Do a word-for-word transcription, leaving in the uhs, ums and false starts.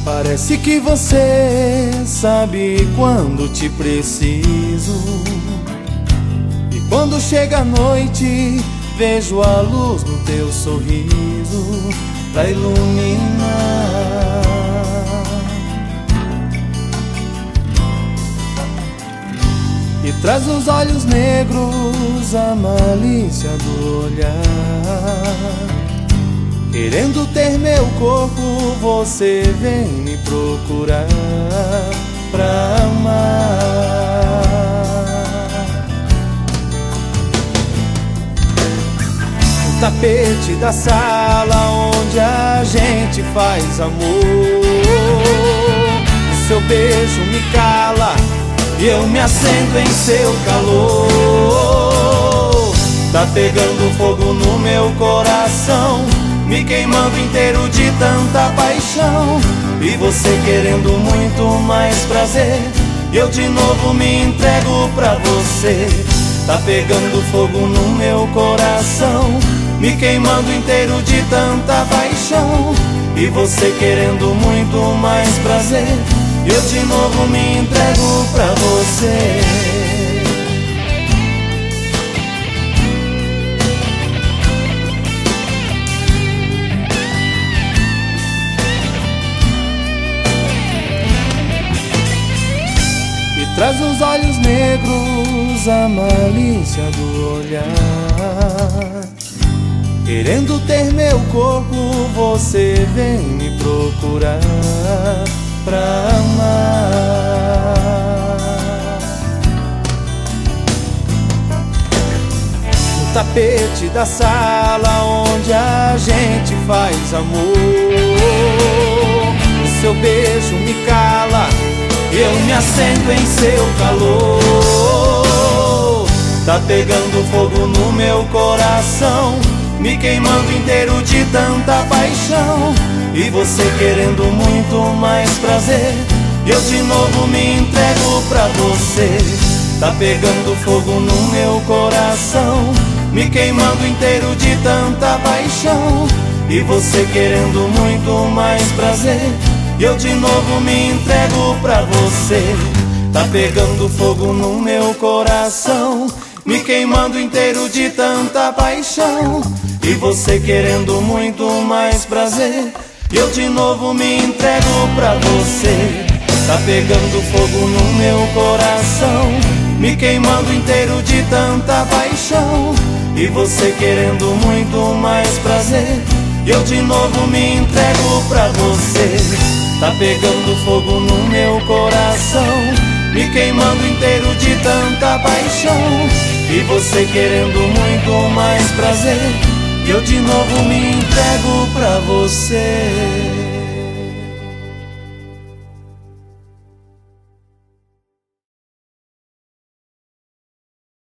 Parece que você sabe quando te preciso, e quando chega a noite vejo a luz no teu sorriso pra iluminar. E traz nos olhos negros a malícia do olhar. Querendo ter meu corpo, você vem me procurar pra amar. No tapete da sala onde a gente faz amor, o seu beijo me cala e eu me acendo em seu calor. Tá pegando fogo no meu coração, me queimando inteiro de tanta paixão, e você querendo muito mais prazer, e eu de novo me entrego pra você. Tá pegando fogo no meu coração, me queimando inteiro de tanta paixão, e você querendo muito mais prazer, e eu de novo me entrego pra você. Traz nos olhos negros a malícia do olhar. Querendo ter meu corpo, você vem me procurar pra amar. No tapete da sala onde a gente faz amor, o seu beijo me cala, eu me acendo em seu calor. Tá pegando fogo no meu coração, me queimando inteiro de tanta paixão, e você querendo muito mais prazer, eu de novo me entrego pra você. Tá pegando fogo no meu coração, me queimando inteiro de tanta paixão, e você querendo muito mais prazer, e eu de novo me entrego pra você. Tá pegando fogo no meu coração, me queimando inteiro de tanta paixão, e você querendo muito mais prazer, e eu de novo me entrego pra você. Tá pegando fogo no meu coração, me queimando inteiro de tanta paixão, e você querendo muito mais prazer, e eu de novo me entrego pra você. Tá pegando fogo no meu coração, me queimando inteiro de tanta paixão, e você querendo muito mais prazer, e eu de novo me entrego pra você.